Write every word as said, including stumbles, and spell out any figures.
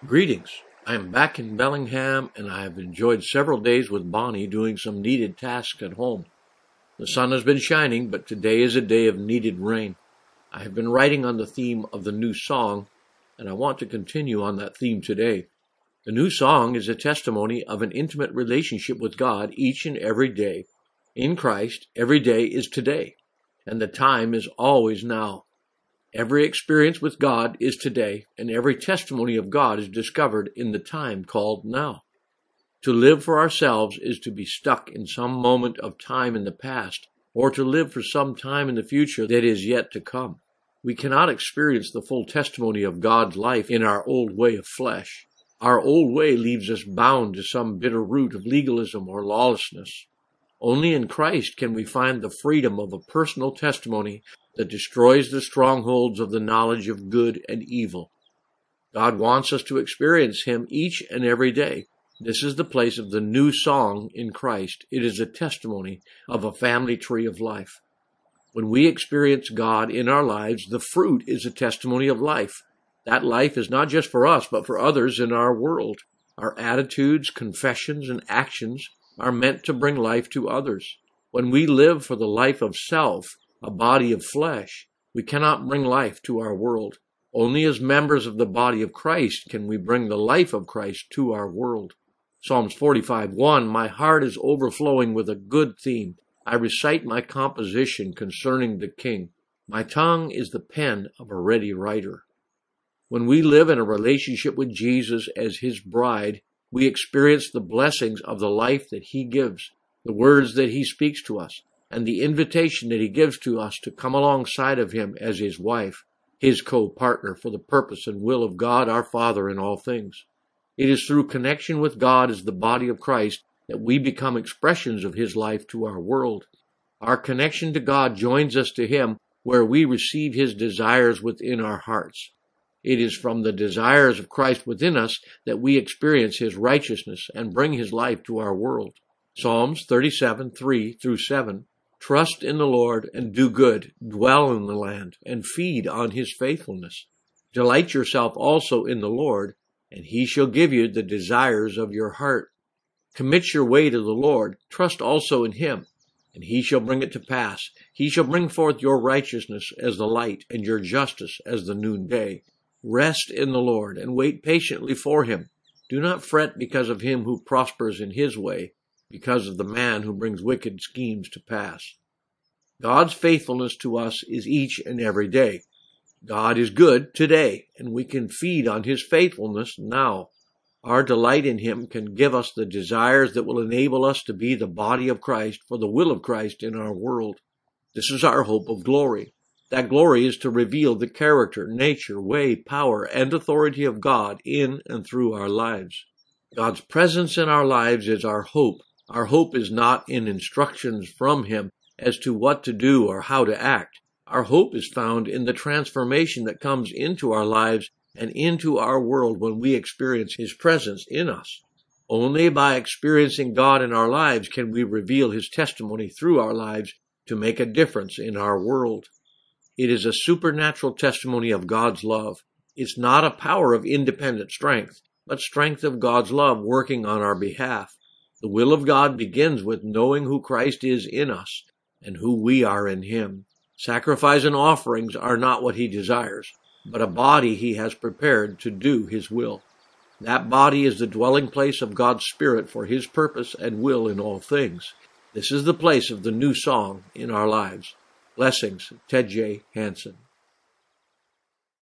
Greetings. I am back in Bellingham and I have enjoyed several days with Bonnie doing some needed tasks at home. The sun has been shining, but today is a day of needed rain. I have been writing on the theme of the new song, and I want to continue on that theme today. The new song is a testimony of an intimate relationship with God each and every day. In Christ, every day is today, and the time is always now. Every experience with God is today, and every testimony of God is discovered in the time called now. To live for ourselves is to be stuck in some moment of time in the past, or to live for some time in the future that is yet to come. We cannot experience the full testimony of God's life in our old way of flesh. Our old way leaves us bound to some bitter root of legalism or lawlessness. Only in Christ can we find the freedom of a personal testimony that destroys the strongholds of the knowledge of good and evil. God wants us to experience Him each and every day. This is the place of the new song in Christ. It is a testimony of a family tree of life. When we experience God in our lives, the fruit is a testimony of life. That life is not just for us, but for others in our world. Our attitudes, confessions, and actions are meant to bring life to others. When we live for the life of self, a body of flesh, we cannot bring life to our world. Only as members of the body of Christ can we bring the life of Christ to our world. Psalms forty-five one, my heart is overflowing with a good theme. I recite my composition concerning the King. My tongue is the pen of a ready writer. When we live in a relationship with Jesus as His bride, we experience the blessings of the life that He gives, the words that He speaks to us, and the invitation that He gives to us to come alongside of Him as His wife, His co-partner for the purpose and will of God our Father in all things. It is through connection with God as the body of Christ that we become expressions of His life to our world. Our connection to God joins us to Him where we receive His desires within our hearts. It is from the desires of Christ within us that we experience His righteousness and bring His life to our world. Psalms thirty-seven, three through seven. Trust in the Lord and do good, dwell in the land, and feed on His faithfulness. Delight yourself also in the Lord, and He shall give you the desires of your heart. Commit your way to the Lord, trust also in Him, and He shall bring it to pass. He shall bring forth your righteousness as the light, and your justice as the noonday. Rest in the Lord, and wait patiently for Him. Do not fret because of him who prospers in his way, because of the man who brings wicked schemes to pass. God's faithfulness to us is each and every day. God is good today, and we can feed on His faithfulness now. Our delight in Him can give us the desires that will enable us to be the body of Christ for the will of Christ in our world. This is our hope of glory. That glory is to reveal the character, nature, way, power, and authority of God in and through our lives. God's presence in our lives is our hope. Our hope is not in instructions from Him as to what to do or how to act. Our hope is found in the transformation that comes into our lives and into our world when we experience His presence in us. Only by experiencing God in our lives can we reveal His testimony through our lives to make a difference in our world. It is a supernatural testimony of God's love. It's not a power of independent strength, but strength of God's love working on our behalf. The will of God begins with knowing who Christ is in us and who we are in Him. Sacrifice and offerings are not what He desires, but a body He has prepared to do His will. That body is the dwelling place of God's Spirit for His purpose and will in all things. This is the place of the new song in our lives. Blessings, Ted J. Hansen.